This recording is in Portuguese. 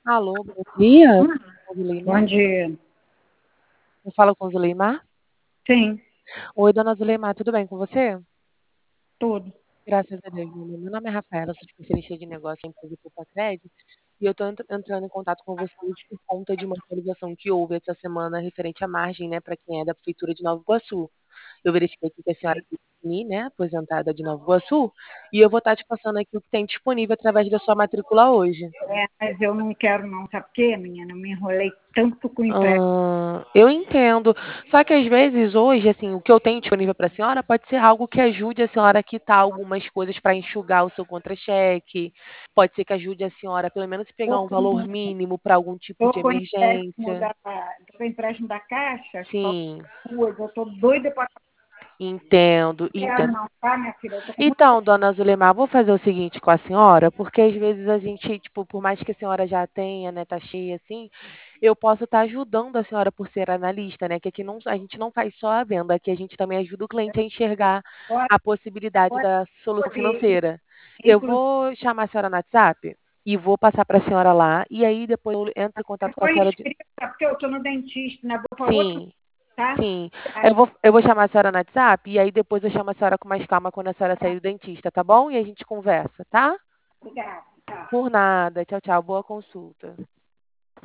Alô, bom dia. Com Zuleimar? Bom dia. Eu falo com Zuleimar? Sim, Oi, dona Zuleimar, tudo bem com você? tudo. Graças a Deus, meu nome é Rafaela, sou especialista de negócio em empresa Poupa-Crédito, e eu estou entrando em contato com vocês por conta de uma atualização que houve essa semana referente à margem, né, para quem é da Prefeitura de Nova Iguaçu. Eu verifiquei aqui que a senhora é né, aposentada de Nova Iguaçu, e eu vou estar te passando aqui o que tem disponível através da sua matrícula hoje. Mas eu não quero não, sabe por quê, menina? Eu me enrolei tanto com o empréstimo. Eu entendo. Só que às vezes hoje, assim, o que eu tenho disponível para a senhora pode ser algo que ajude a senhora a quitar algumas coisas para enxugar o seu contra-cheque. Pode ser que ajude a senhora, pelo menos, a pegar Tô um valor com, mínimo para algum tipo tô de com empréstimo emergência. tô com empréstimo da Caixa, só Sim, duas. Eu tô doida para entendo, quero entendo. não, tá, minha filha? Eu tô com muito. Então, dona Zulemar, vou fazer o seguinte com a senhora, porque às vezes a gente, tipo, por mais que a senhora já tenha, né, tá cheia assim, eu posso estar ajudando a senhora por ser analista, né? Que aqui não, a gente não faz só a venda, aqui a gente também ajuda o cliente a enxergar Pode, a possibilidade pode, da solução pode, financeira. Eu inclusive, vou chamar a senhora no WhatsApp e vou passar para a senhora lá, e aí depois eu entro em contato com a foi senhora de. inscrita, porque eu tô no dentista, né? Vou para outro, Sim, tá? sim. Aí, Eu vou chamar a senhora no WhatsApp e aí depois eu chamo a senhora com mais calma quando a senhora sair do dentista, tá bom? E a gente conversa, tá? obrigada, tá. Por nada. Tchau, tchau. Boa consulta.